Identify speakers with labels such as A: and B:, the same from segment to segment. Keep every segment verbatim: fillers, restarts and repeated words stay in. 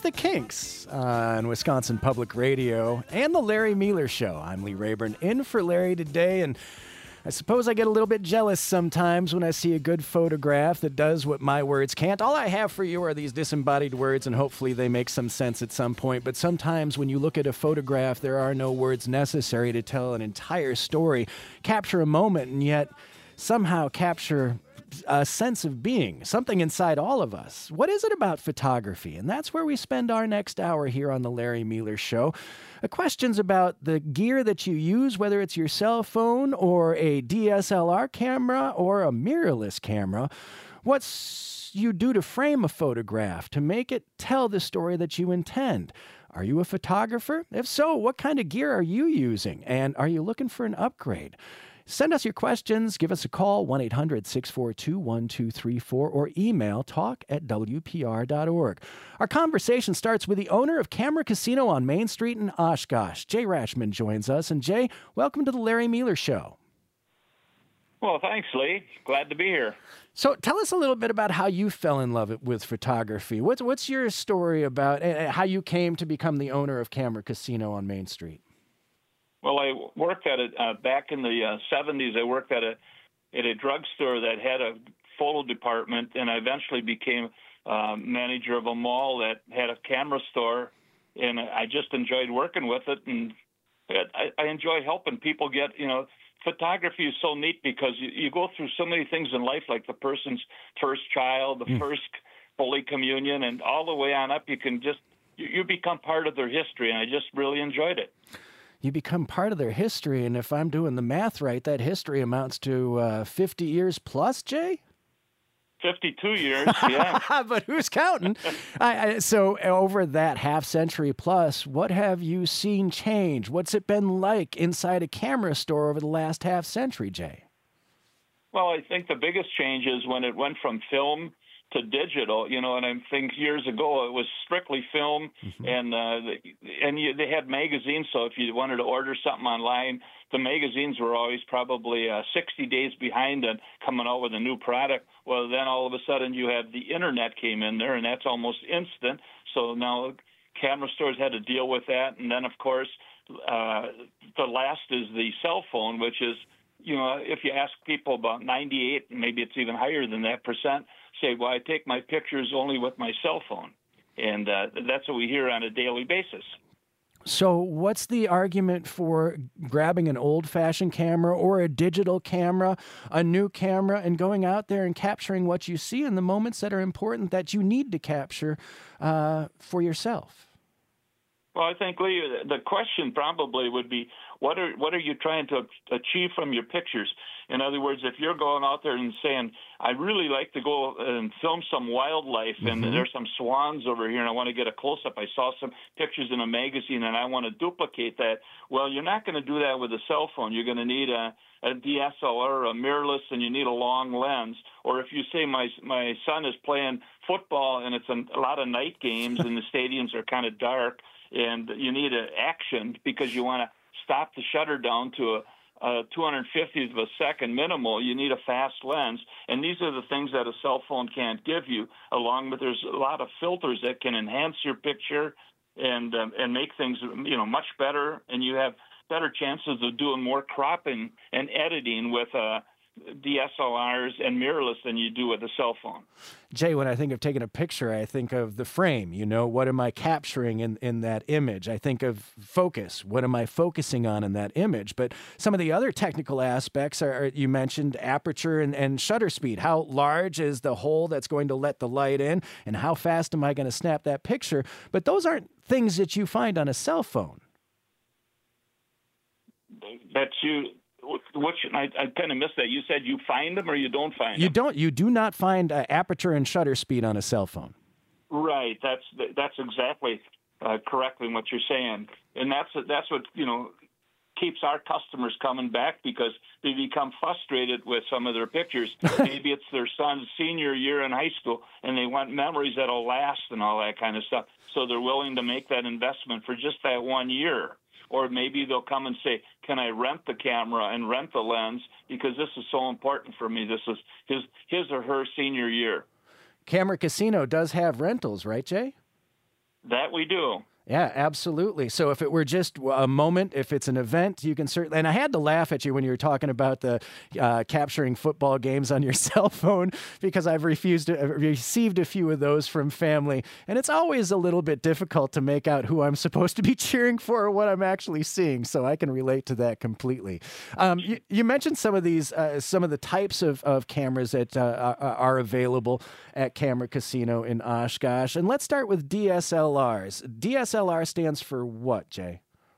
A: the Kinks on Wisconsin Public Radio and the Larry Mueller Show. I'm Lee Rayburn, in for Larry today, and I suppose I get a little bit jealous sometimes when I see a good photograph that does what my words can't. All I have for you are these disembodied words, and hopefully they make some sense at some point. But sometimes when you look at a photograph, there are no words necessary to tell an entire story, capture a moment, and yet somehow capture a sense of being, something inside all of us. What is it about photography? And that's where we spend our next hour here on the Larry Mueller Show. Uh, questions about the gear that you use, whether it's your cell phone or a D S L R camera or a mirrorless camera. What's you do to frame a photograph to make it tell the story that you intend? Are you a photographer? If so, what kind of gear are you using? And are you looking for an upgrade? Send us your questions. Give us a call, one eight hundred, six four two, one two three four, or email talk at W P R dot org. Our conversation starts with the owner of Camera Casino on Main Street in Oshkosh. Jay Rashman joins us. And Jay, welcome to the Larry Mueller Show.
B: Well, thanks, Lee. Glad to be here.
A: So tell us a little bit about how you fell in love with photography. What's, what's your story about uh, how you came to become the owner of Camera Casino on Main Street?
B: Well, I worked at it uh, back in the uh, seventies. I worked at a at a drugstore that had a photo department, and I eventually became uh, manager of a mall that had a camera store, and I just enjoyed working with it, and I, I enjoy helping people get, you know, photography is so neat because you, you go through so many things in life, like the person's first child, the mm. first Holy Communion, and all the way on up, you can just, you, you become part of their history, and I just really enjoyed it.
A: You become part of their history, and if I'm doing the math right, that history amounts to uh, fifty years plus, Jay?
B: fifty-two years, yeah.
A: But who's counting? I, I, so over that half century plus, what have you seen change? What's it been like inside a camera store over the last half century, Jay?
B: Well, I think the biggest change is when it went from film to digital, you know, and I think years ago it was strictly film, mm-hmm. and uh, and you, they had magazines, so if you wanted to order something online, the magazines were always probably uh, sixty days behind and coming out with a new product. Well, then all of a sudden you have the internet came in there, and that's almost instant. So now camera stores had to deal with that, and then of course uh, the last is the cell phone, which is, you know, if you ask people, about ninety-eight, maybe it's even higher than that percent, say, well, I take my pictures only with my cell phone. And uh, that's what we hear on a daily basis.
A: So what's the argument for grabbing an old-fashioned camera or a digital camera, a new camera, and going out there and capturing what you see in the moments that are important that you need to capture uh, for yourself?
B: Well, I think, Lee, the question probably would be, what are what are you trying to achieve from your pictures? In other words, if you're going out there and saying, I really like to go and film some wildlife, mm-hmm. and there's some swans over here, and I want to get a close-up. I saw some pictures in a magazine, and I want to duplicate that. Well, you're not going to do that with a cell phone. You're going to need a, a D S L R, a mirrorless, and you need a long lens. Or if you say, my my son is playing football, and it's a, a lot of night games, and the stadiums are kind of dark, and you need an action because you want to stop the shutter down to a, a two hundred fiftieth of a second minimal. You need a fast lens, and these are the things that a cell phone can't give you, along with there's a lot of filters that can enhance your picture and um, and make things, you know, much better, and you have better chances of doing more cropping and editing with uh, D S L Rs and mirrorless than you do with a cell phone.
A: Jay, when I think of taking a picture, I think of the frame. You know, what am I capturing in, in that image? I think of focus. What am I focusing on in that image? But some of the other technical aspects are, are you mentioned aperture and, and shutter speed. How large is the hole that's going to let the light in, and how fast am I going to snap that picture? But those aren't things that you find on a cell phone.
B: That's you. What should, I, I kind of missed that. You said you find them or you don't find
A: you
B: them?
A: You don't. You do not find uh, aperture and shutter speed on a cell phone.
B: Right. That's that's exactly uh, correctly what you're saying, and that's that's what you know keeps our customers coming back, because they become frustrated with some of their pictures. Maybe it's their son's senior year in high school, and they want memories that'll last and all that kind of stuff. So they're willing to make that investment for just that one year. Or maybe they'll come and say, can I rent the camera and rent the lens, because this is so important for me. This is his his or her senior year.
A: Camera Casino does have rentals, right, Jay?
B: That we do.
A: Yeah, absolutely. So if it were just a moment, if it's an event, you can certainly. And I had to laugh at you when you were talking about the uh, capturing football games on your cell phone, because I've refused to, received a few of those from family, and it's always a little bit difficult to make out who I'm supposed to be cheering for or what I'm actually seeing. So I can relate to that completely. Um, you, you mentioned some of these, uh, some of the types of, of cameras that uh, are, are available at Camera Casino in Oshkosh, and let's start with D S L Rs. D S L R stands for what, Jay?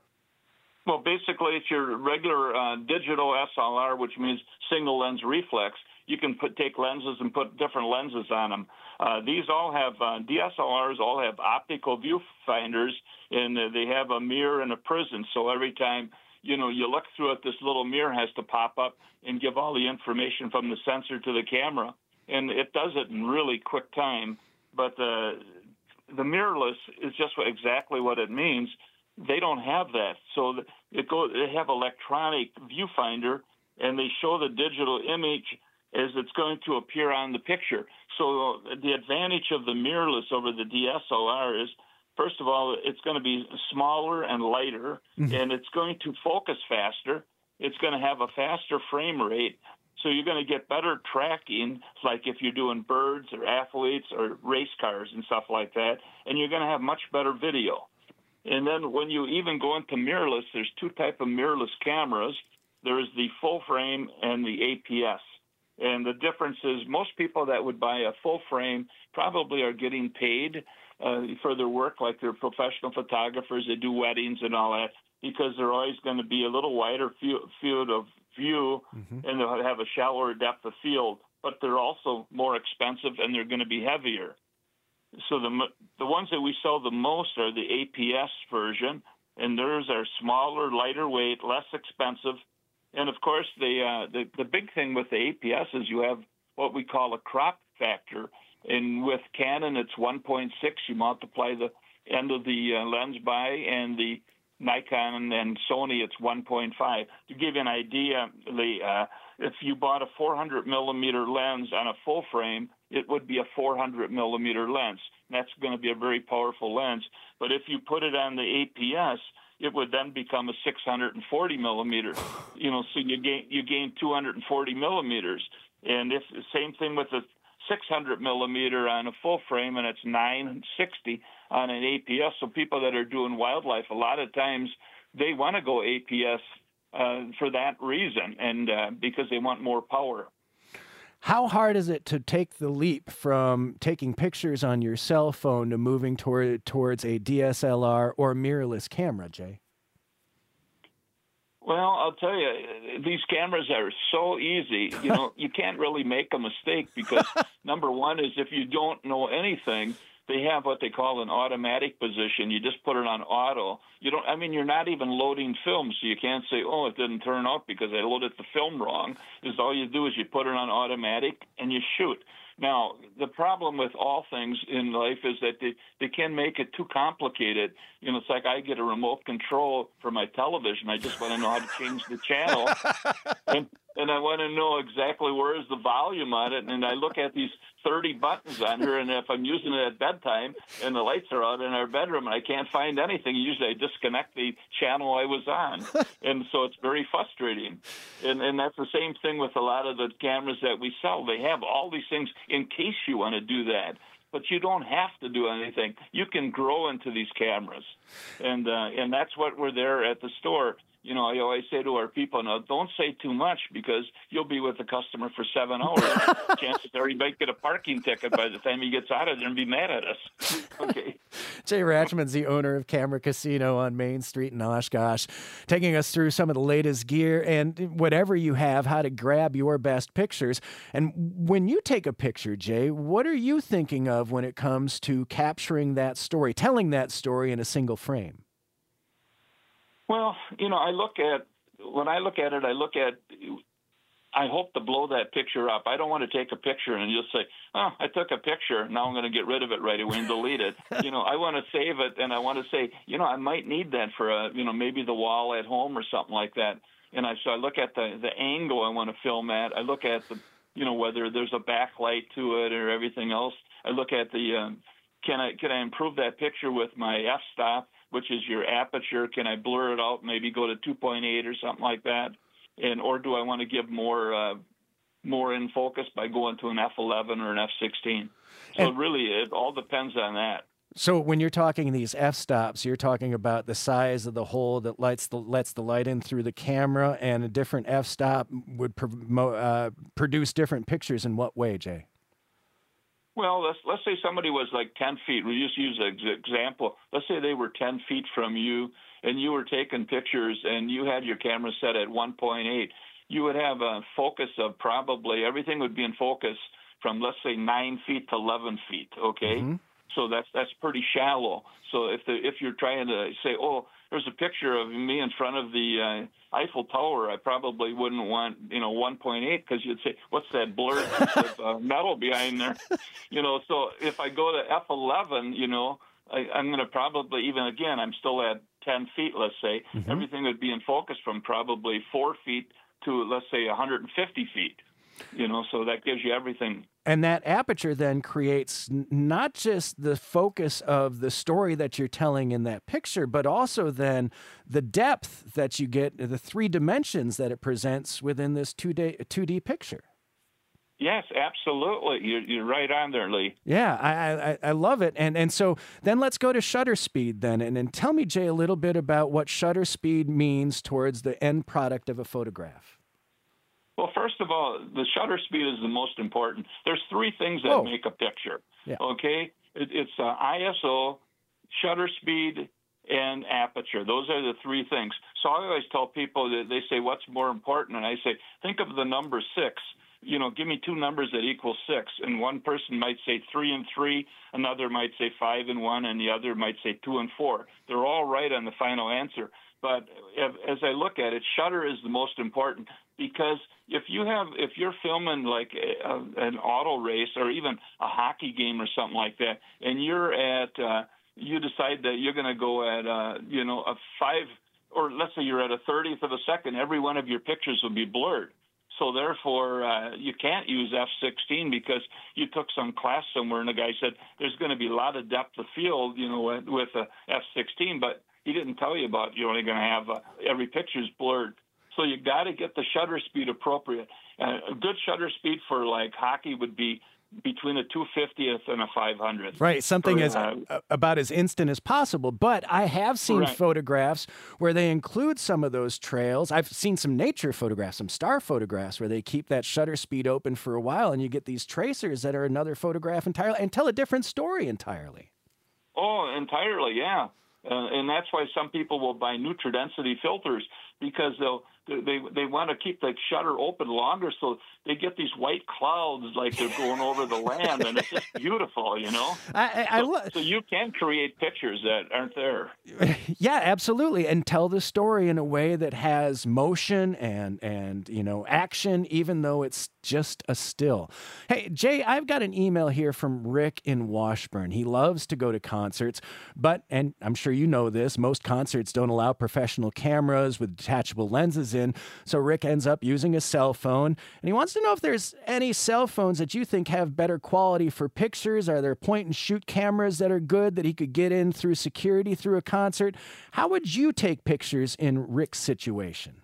B: Well, basically, it's your regular uh, digital S L R, which means single lens reflex. You can put take lenses and put different lenses on them. Uh, these all have uh, D S L Rs. All have optical viewfinders, and uh, they have a mirror and a prism. So every time you know you look through it, this little mirror has to pop up and give all the information from the sensor to the camera, and it does it in really quick time. But uh, the mirrorless is just exactly what it means. They don't have that. So it goes, they have electronic viewfinder, and they show the digital image as it's going to appear on the picture. So the advantage of the mirrorless over the D S L R is, first of all, it's going to be smaller and lighter, mm-hmm. and it's going to focus faster. It's going to have a faster frame rate. So you're going to get better tracking, like if you're doing birds or athletes or race cars and stuff like that, and you're going to have much better video. And then when you even go into mirrorless, there's two types of mirrorless cameras. There's the full frame and the A P S. And the difference is most people that would buy a full frame probably are getting paid uh, for their work, like they're professional photographers, they do weddings and all that, because they're always going to be a little wider field of view, mm-hmm. and they'll have a shallower depth of field, but they're also more expensive and they're going to be heavier. So the the ones that we sell the most are the A P S version, and theirs are smaller, lighter weight, less expensive. And of course, the uh, the, the big thing with the A P S is you have what we call a crop factor. And with Canon, it's one point six. You multiply the end of the uh, lens by, and the Nikon and Sony, it's one point five. To give you an idea, the, uh, if you bought a four hundred millimeter lens on a full frame, it would be a four hundred millimeter lens. That's going to be a very powerful lens. But if you put it on the A P S, it would then become a six hundred forty millimeter. You know, so you gain you gain two hundred forty millimeters. And if the same thing with the six hundred millimeter on a full frame, and it's nine sixty on an A P S. So people that are doing wildlife, a lot of times they want to go A P S uh, for that reason, and uh, because they want more power.
A: How hard is it to take the leap from taking pictures on your cell phone to moving toward towards a D S L R or mirrorless camera, Jay?
B: Well, I'll tell you, these cameras are so easy. You know, you can't really make a mistake because, number one, is if you don't know anything, they have what they call an automatic position. You just put it on auto. You don't. I mean, you're not even loading film, so you can't say, "Oh, it didn't turn out because I loaded the film wrong." Is all you do is you put it on automatic and you shoot. Now, the problem with all things in life is that they, they can make it too complicated. You know, it's like I get a remote control for my television. I just want to know how to change the channel. and, and I want to know exactly where is the volume on it. And I look at these thirty buttons on here, and if I'm using it at bedtime and the lights are out in our bedroom and I can't find anything, usually I disconnect the channel I was on. And so it's very frustrating. And, and that's the same thing with a lot of the cameras that we sell. They have all these things in case you want to do that. But you don't have to do anything. You can grow into these cameras. And, uh, and that's what we're there at the store. You know, I always say to our people, now, don't say too much because you'll be with the customer for seven hours. Chances are he might get a parking ticket by the time he gets out of there and be mad at us. Okay.
A: Jay Rachman's the owner of Camera Casino on Main Street in Oshkosh, taking us through some of the latest gear and whatever you have, how to grab your best pictures. And when you take a picture, Jay, what are you thinking of when it comes to capturing that story, telling that story in a single frame?
B: Well, you know, I look at, when I look at it, I look at, I hope to blow that picture up. I don't want to take a picture and just say, oh, I took a picture. Now I'm going to get rid of it right away and delete it. You know, I want to save it, and I want to say, you know, I might need that for, a, you know, maybe the wall at home or something like that. And I, so I look at the, the angle I want to film at. I look at the, you know, whether there's a backlight to it or everything else. I look at the um, can I can I improve that picture with my f-stop, which is your aperture? Can I blur it out, maybe go to two point eight or something like that? And or do I want to give more uh, more in focus by going to an f eleven or an f sixteen? So and really, it all depends on that.
A: So when you're talking these f-stops, you're talking about the size of the hole that lights the, lets the light in through the camera, and a different f-stop would promote, uh, produce different pictures in what way, Jay?
B: Well, let's let's say somebody was like ten feet. We just use an example. Let's say they were ten feet from you, and you were taking pictures, and you had your camera set at one point eight. You would have a focus of probably everything would be in focus from, let's say, nine feet to eleven feet. Okay, mm-hmm. So that's that's pretty shallow. So if the if you're trying to say, oh, there's a picture of me in front of the uh, Eiffel Tower, I probably wouldn't want, you know, one point eight, because you'd say, what's that blurred piece of uh, metal behind there? You know, so if I go to f eleven, you know, I, I'm going to probably, even again, I'm still at ten feet, let's say, mm-hmm. everything would be in focus from probably four feet to, let's say, one hundred fifty feet. You know, so that gives you everything.
A: And that aperture then creates not just the focus of the story that you're telling in that picture, but also then the depth that you get, the three dimensions that it presents within this two D, two D picture.
B: Yes, absolutely. You're, you're right on there, Lee.
A: Yeah, I, I I love it. And and so then let's go to shutter speed then. And, and tell me, Jay, a little bit about what shutter speed means towards the end product of a photograph.
B: Well, first of all, the shutter speed is the most important. There's three things that oh. make a picture, yeah. okay? It, it's uh, I S O, shutter speed, and aperture. Those are the three things. So I always tell people that they say, what's more important? And I say, think of the number six. You know, give me two numbers that equal six. And one person might say three and three, another might say five and one, and the other might say two and four. They're all right on the final answer. But as I look at it, shutter is the most important, because if you have, if you're filming like a, a, an auto race or even a hockey game or something like that, and you're at, uh, you decide that you're going to go at, uh, you know, a five, or let's say you're at a thirtieth of a second, every one of your pictures will be blurred. So therefore, uh, you can't use f sixteen because you took some class somewhere and the guy said there's going to be a lot of depth of field, you know, with, with a f sixteen, but he didn't tell you about you're only going to have uh, every picture's blurred. So you got to get the shutter speed appropriate. Uh, a good shutter speed for like hockey would be between a two fiftieth and a five hundredth.
A: Right, something as uh, about as instant as possible. But I have seen right. photographs where they include some of those trails. I've seen some nature photographs, some star photographs, where they keep that shutter speed open for a while, and you get these tracers that are another photograph entirely and tell a different story entirely.
B: Oh, entirely, yeah. Uh, and that's why some people will buy Nutridensity filters, because they'll they they want to keep the shutter open longer, so they get these white clouds like they're going over the land, and it's just beautiful, you know. I, I, so, I so you can create pictures that aren't there.
A: Yeah, absolutely, and tell the story in a way that has motion and and you know action, even though it's just a still. Hey, Jay, I've got an email here from Rick in Washburn. He loves to go to concerts, but, and I'm sure you know this, most concerts don't allow professional cameras with detachable lenses in, so Rick ends up using a cell phone, and he wants to know if there's any cell phones that you think have better quality for pictures. Are there point-and-shoot cameras that are good that he could get in through security through a concert? How would you take pictures in Rick's situation?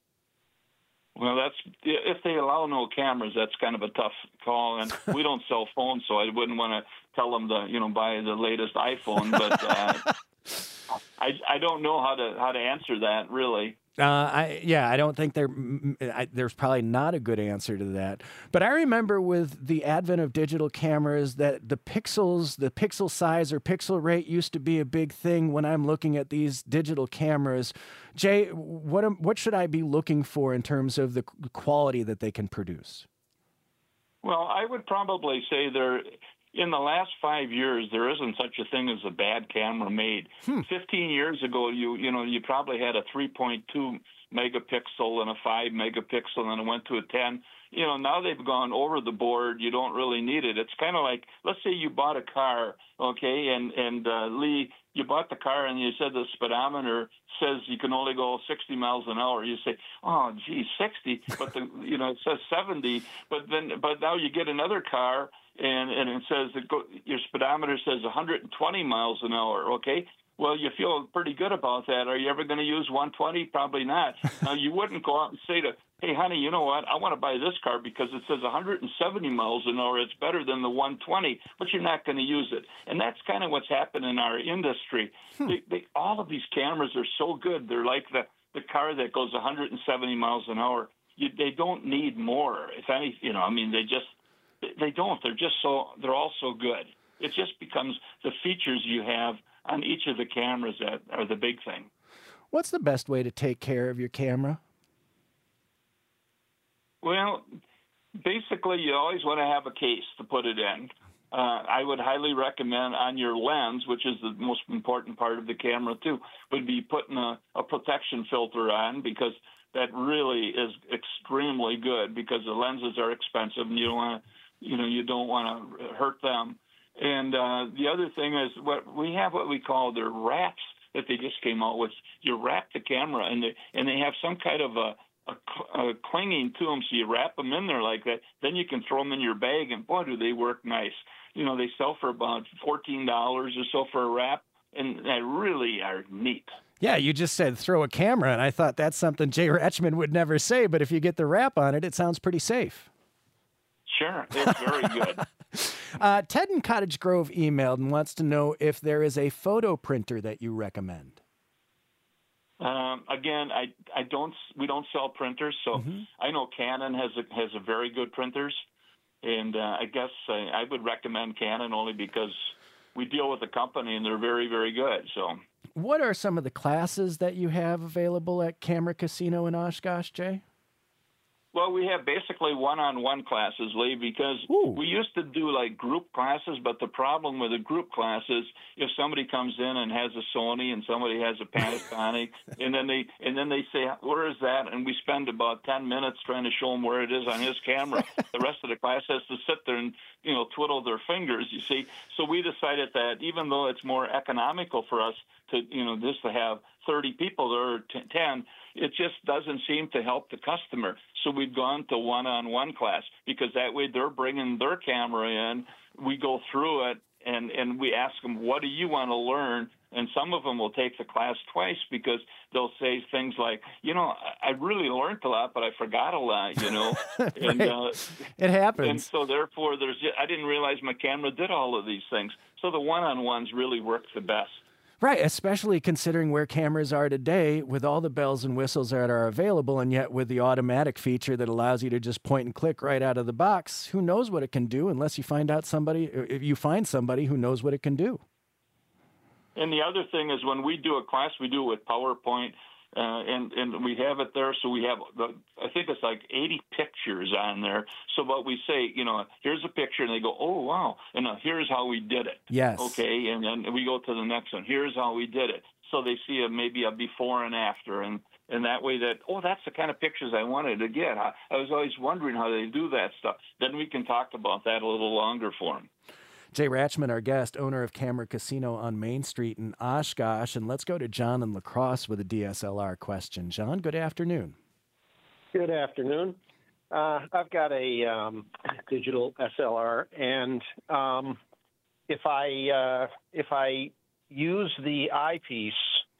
B: Well, that's if they allow no cameras, that's kind of a tough call, and we don't sell phones, so I wouldn't want to tell them to, you know, buy the latest iPhone. But uh, I I don't know how to how to answer that really.
A: Uh, I yeah, I don't think there I, there's probably not a good answer to that. But I remember with the advent of digital cameras that the pixels, the pixel size or pixel rate used to be a big thing when I'm looking at these digital cameras. Jay, what am, what should I be looking for in terms of the quality that they can produce?
B: Well, I would probably say there. In the last five years, there isn't such a thing as a bad camera made. Hmm. Fifteen years ago, you you know you probably had a three point two megapixel and a five megapixel, and it went to a ten. You know, now they've gone over the board. You don't really need it. It's kind of like, let's say you bought a car, okay, and and uh, Lee, you bought the car and you said the speedometer says you can only go sixty miles an hour. You say, oh, gee, sixty, but the you know it says seventy. But then, but now you get another car and and it says that go, your speedometer says one hundred twenty miles an hour. Okay. Well, you feel pretty good about that. Are you ever going to use one twenty? Probably not. Now, you wouldn't go out and say to, hey, honey, you know what? I want to buy this car because it says one hundred seventy miles an hour. It's better than the one twenty, but you're not going to use it. And that's kind of what's happened in our industry. Hmm. They, they, all of these cameras are so good. They're like the, the car that goes one hundred seventy miles an hour. You, they don't need more. If any, you know, I mean, they just, they don't. They're just so, they're all so good. It just becomes the features you have on each of the cameras that are the big thing.
A: What's the best way to take care of your camera?
B: Well, basically, you always want to have a case to put it in. Uh, I would highly recommend on your lens, which is the most important part of the camera too, would be putting a, a protection filter on, because that really is extremely good, because the lenses are expensive and you don't want to, you know, you don't want to hurt them. And uh, the other thing is, what we have what we call their wraps that they just came out with. You wrap the camera, and they and they have some kind of a, a, a clinging to them, so you wrap them in there like that. Then you can throw them in your bag, and boy, do they work nice. You know, they sell for about fourteen dollars or so for a wrap, and they really are neat.
A: Yeah, you just said throw a camera, and I thought that's something Jay Rachman would never say, but if you get the wrap on it, it sounds pretty safe.
B: Sure, it's very good.
A: uh, Ted in Cottage Grove emailed and wants to know if there is a photo printer that you recommend.
B: Um, again, I I don't we don't sell printers, so mm-hmm. I know Canon has a, has a very good printers, and uh, I guess I, I would recommend Canon only because we deal with the company and they're very very good. So,
A: what are some of the classes that you have available at Camera Casino in Oshkosh, Jay?
B: Well, we have basically one-on-one classes, Lee, because
A: Ooh.
B: we used to do like group classes, but the problem with the group classes, if somebody comes in and has a Sony and somebody has a Panasonic, and then they and then they say, where is that? And we spend about ten minutes trying to show them where it is on his camera. The rest of the class has to sit there and, you know, twiddle their fingers, you see. So we decided that even though it's more economical for us to, you know, just to have thirty people or ten, it just doesn't seem to help the customer. So we've gone to one-on-one class, because that way they're bringing their camera in. We go through it, and, and we ask them, what do you want to learn? And some of them will take the class twice, because they'll say things like, you know, I really learned a lot, but I forgot a lot, you know.
A: Right.
B: And uh,
A: it happens.
B: And so therefore, there's I didn't realize my camera did all of these things. So the one-on-ones really work the best.
A: Right, especially considering where cameras are today with all the bells and whistles that are available, and yet with the automatic feature that allows you to just point and click right out of the box. Who knows what it can do unless you find out somebody, if you find somebody who knows what it can do.
B: And the other thing is, when we do a class, we do it with PowerPoint, uh, and, and we have it there. So we have, the, I think it's like eighty pictures on there. So what we say, you know, here's a picture, and they go, oh, wow. And uh, here's how we did it.
A: Yes.
B: Okay. And then we go to the next one. Here's how we did it. So they see a, maybe a before and after. And, and that way that, oh, that's the kind of pictures I wanted to get. I, I was always wondering how they do that stuff. Then we can talk about that a little longer for them.
A: Jay Rachman, our guest, owner of Camera Casino on Main Street in Oshkosh. And let's go to John in La Crosse with a D S L R question. John, good afternoon.
C: Good afternoon. Uh, I've got a um, digital S L R, and um, if I uh, if I use the eyepiece,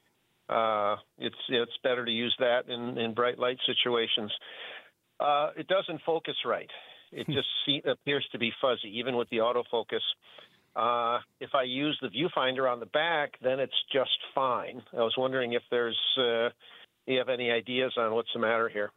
C: uh, it's it's better to use that in, in bright light situations. Uh, it doesn't focus right. It just see, appears to be fuzzy, even with the autofocus. Uh, if I use the viewfinder on the back, then it's just fine. I was wondering if there's, uh, you have any ideas on what's the matter here?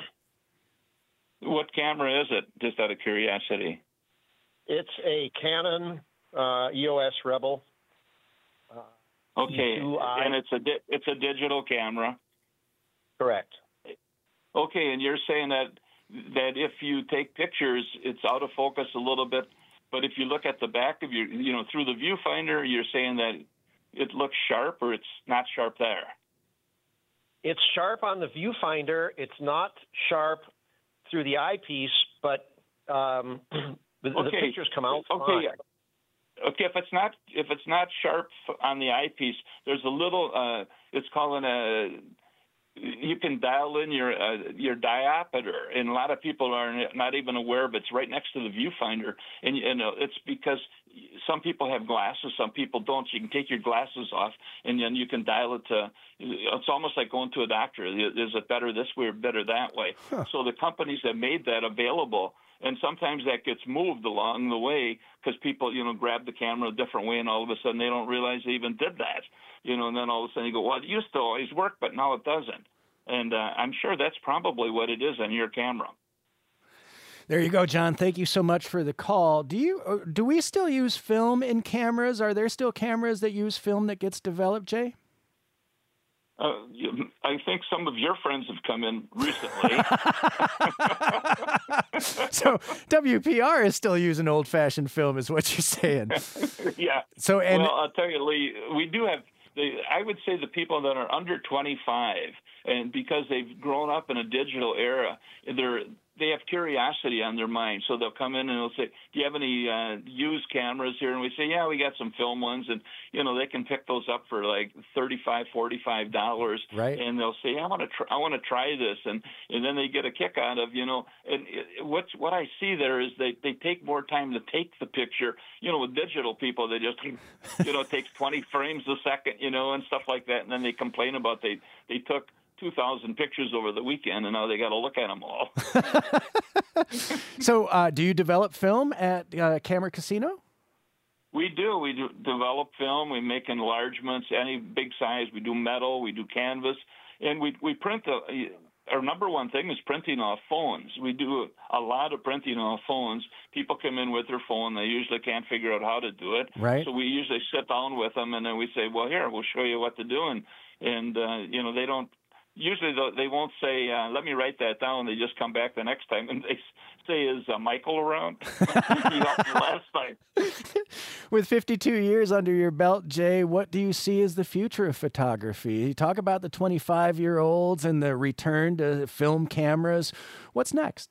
B: What camera is it, just out of curiosity?
C: It's a Canon uh, E O S Rebel.
B: Uh, okay, and it's a di- it's a digital camera.
C: Correct.
B: Okay, and you're saying that that if you take pictures, it's out of focus a little bit, but if you look at the back of your, you know, through the viewfinder, you're saying that it looks sharp, or it's not sharp there?
C: It's sharp on the viewfinder. It's not sharp through the eyepiece, but um, the,
B: okay.
C: the pictures come out
B: okay.
C: fine.
B: Okay, if it's not if it's not sharp on the eyepiece, there's a little. Uh, it's called a. You can dial in your uh, your diopter, and a lot of people are not even aware of it. It's right next to the viewfinder, and, and uh, it's because some people have glasses, some people don't. So you can take your glasses off, and then you can dial it to. It's almost like going to a doctor. Is it better this way or better that way? Huh. So the companies have made that available. And sometimes that gets moved along the way because people, you know, grab the camera a different way, and all of a sudden they don't realize they even did that, you know. And then all of a sudden you go, well, it used to always work, but now it doesn't. And uh, I'm sure that's probably what it is on your camera.
A: There you go, John. Thank you so much for the call. Do you do we still use film in cameras? Are there still cameras that use film that gets developed, Jay?
B: Uh, I think some of your friends have come in recently.
A: So W P R is still using old-fashioned film, is what you're saying?
B: Yeah.
A: So, and
B: well, I'll tell you, Lee, we do have. The, I would say the people that are under twenty-five, and because they've grown up in a digital era, they're. They have curiosity on their mind, so they'll come in and they'll say, "Do you have any uh, used cameras here?" And we say, "Yeah, we got some film ones," and you know they can pick those up for like thirty-five, forty-five dollars,
A: right?
B: And they'll say, "I want to, try, I want to try this," and and then they get a kick out of, you know. And it, what's what I see there is they they take more time to take the picture. You know, with digital people, they just, you know, it takes twenty frames a second, you know, and stuff like that, and then they complain about they they took two thousand pictures over the weekend, and now they got to look at them all.
A: So uh, do you develop film at uh, Camera Casino?
B: We do. We do develop film. We make enlargements, any big size. We do metal. We do canvas. And we, we print the, our number one thing is printing off phones. We do a lot of printing off phones. People come in with their phone. They usually can't figure out how to do it.
A: Right.
B: So we usually sit down with them, and then we say, well, here, we'll show you what to do. And, and uh, you know, they don't, usually they won't say, uh, let me write that down. They just come back the next time and they say, is uh, Michael around? Last time.
A: With fifty-two years under your belt, Jay, what do you see as the future of photography? You talk about the twenty-five-year-olds and the return to film cameras. What's next?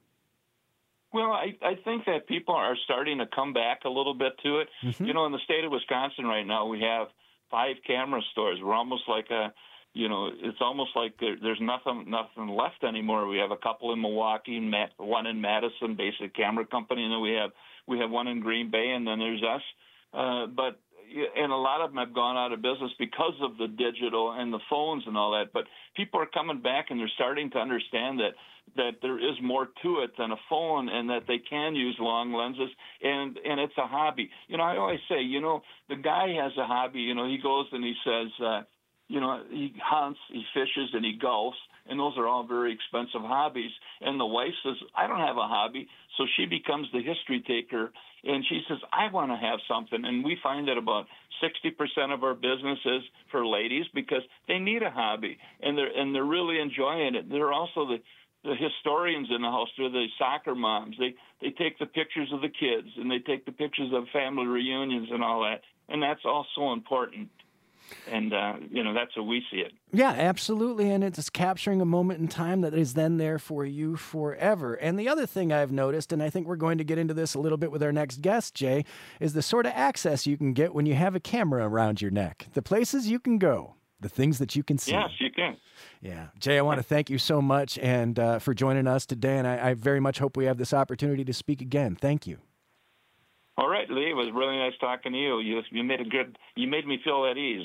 B: Well, I, I think that people are starting to come back a little bit to it. Mm-hmm. You know, in the state of Wisconsin right now, we have five camera stores. We're almost like a You know, it's almost like there, there's nothing nothing left anymore. We have a couple in Milwaukee, one in Madison, Basic Camera Company, and then we have we have one in Green Bay, and then there's us. Uh, but and a lot of them have gone out of business because of the digital and the phones and all that. But people are coming back, and they're starting to understand that that there is more to it than a phone, and that they can use long lenses, and and it's a hobby. You know, I always say, you know, the guy has a hobby. You know, he goes and he says. Uh, You know, he hunts, he fishes, and he golfs, and those are all very expensive hobbies. And the wife says, I don't have a hobby. So she becomes the history taker, and she says, I want to have something. And we find that about sixty percent of our business is for ladies because they need a hobby, and they're, and they're really enjoying it. They're also the, the historians in the house. They're the soccer moms. They, they take the pictures of the kids, and they take the pictures of family reunions and all that. And that's all so important. And, uh, you know, that's how we see it.
A: Yeah, absolutely. And it's capturing a moment in time that is then there for you forever. And the other thing I've noticed, and I think we're going to get into this a little bit with our next guest, Jay, is the sort of access you can get when you have a camera around your neck. The places you can go, the things that you can see.
B: Yes, you can.
A: Yeah. Jay, I want to thank you so much and uh, for joining us today. And I, I very much hope we have this opportunity to speak again. Thank you.
B: All right, Lee. It was really nice talking to you. You you made a good. You made me feel at ease.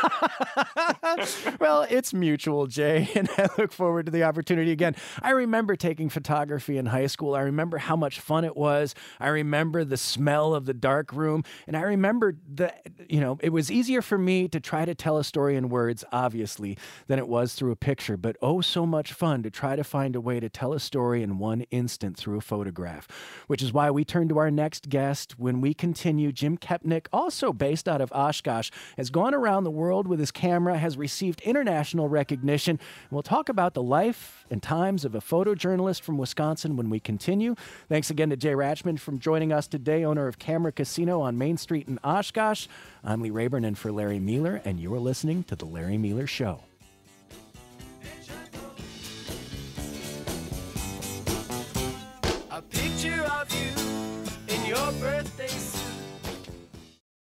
A: Well, it's mutual, Jay, and I look forward to the opportunity again. I remember taking photography in high school. I remember how much fun it was. I remember the smell of the dark room, and I remember that, you know, it was easier for me to try to tell a story in words, obviously, than it was through a picture. But oh, so much fun to try to find a way to tell a story in one instant through a photograph, which is why we turn to our next guest. When we continue, Jim Kepnick, also based out of Oshkosh, has gone around the world with his camera, has received international recognition. We'll talk about the life and times of a photojournalist from Wisconsin when we continue. Thanks again to Jay Rachman for joining us today, owner of Camera Casino on Main Street in Oshkosh. I'm Lee Rayburn in for Larry Mueller, and you're listening to The Larry Mueller Show.
D: A picture of you in your birthday suit.